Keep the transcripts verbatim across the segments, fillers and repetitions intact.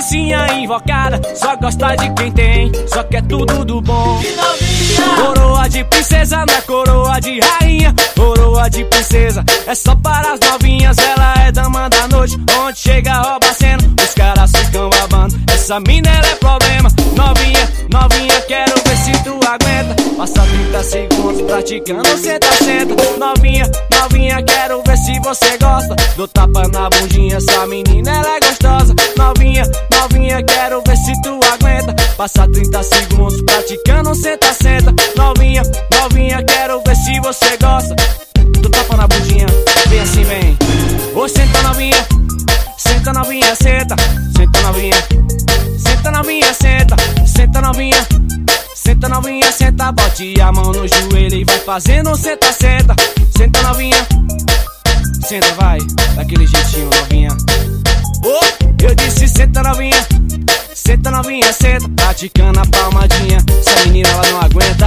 patricinha invocada, só gosta de quem tem, só quer tudo do bom. Coroa de princesa, não é coroa de rainha. Coroa de princesa é só para as novinhas. Ela é dama da noite, onde chega rouba a cena, os caras ficam babando. Essa mina ela é problema. Novinha, novinha, quero ver se tu aguenta. Passa trinta segundos praticando, senta, senta. Novinha, novinha, quero ver se você gosta. Dou tapa na bundinha, essa menina ela é gostosa. Novinha, novinha, quero ver se tu aguenta. Passa trinta segundos praticando, senta, senta. Novinha, novinha, quero ver se você gosta. Dou tapa na bundinha, vem assim, vem. Ô, senta novinha, senta novinha, senta. Senta novinha, senta novinha, senta. Senta novinha, senta novinha, senta. Bote a mão no joelho e vai fazendo senta, senta. Senta novinha, senta, vai, daquele jeitinho novinha. Oh, eu disse senta novinha, senta novinha, senta. Praticando a palmadinha, essa menina ela não aguenta.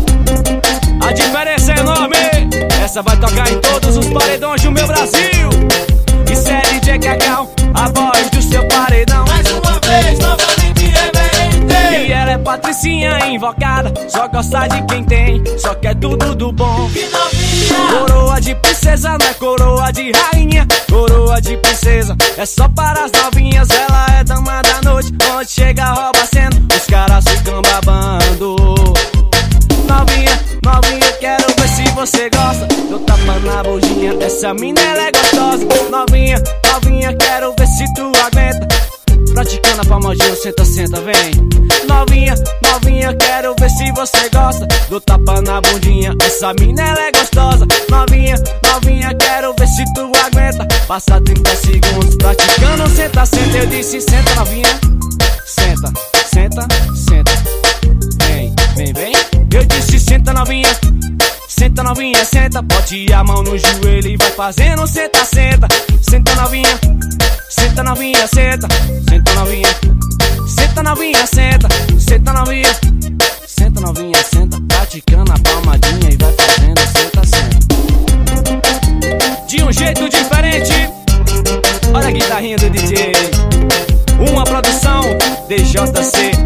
A diferença é enorme, essa vai tocar em todos os paredões do meu Brasil. Isso é D J Cacau, a voz do seu paredão. Mais uma vez, novamente reverente. E ela é patricinha invocada, só gosta de quem tem, só quer tudo do bom. Que novinha. Coroa de princesa, não é coroa de rainha. Coroa de princesa é só para as novinhas. Ela é dama da noite, onde chega rouba a cena, os caras ficam babando. Novinha, novinha, quero ver se você gosta. Dou tapa na bundinha, essa mina ela é gostosa. Novinha, novinha, quero ver se tu aguenta. Praticando a palmadinha, senta, senta, vem. Novinha, novinha, quero ver se você gosta. Dou tapa na bundinha, essa mina ela é gostosa. Novinha, novinha, quero ver se tu aguenta. Passa trinta segundos praticando, senta, senta. Eu disse senta novinha, senta, senta, senta. Vem, vem, vem. Eu disse senta novinha, senta novinha, senta. Bote a mão no joelho e vai fazendo senta, senta. Senta novinha, senta novinha, senta. Senta novinha, senta novinha, senta. Senta novinha, senta novinha, senta. Praticando a palmadinha e vai fazendo senta, senta. De um jeito diferente, olha a guitarrinha do D J. Uma produção D J C.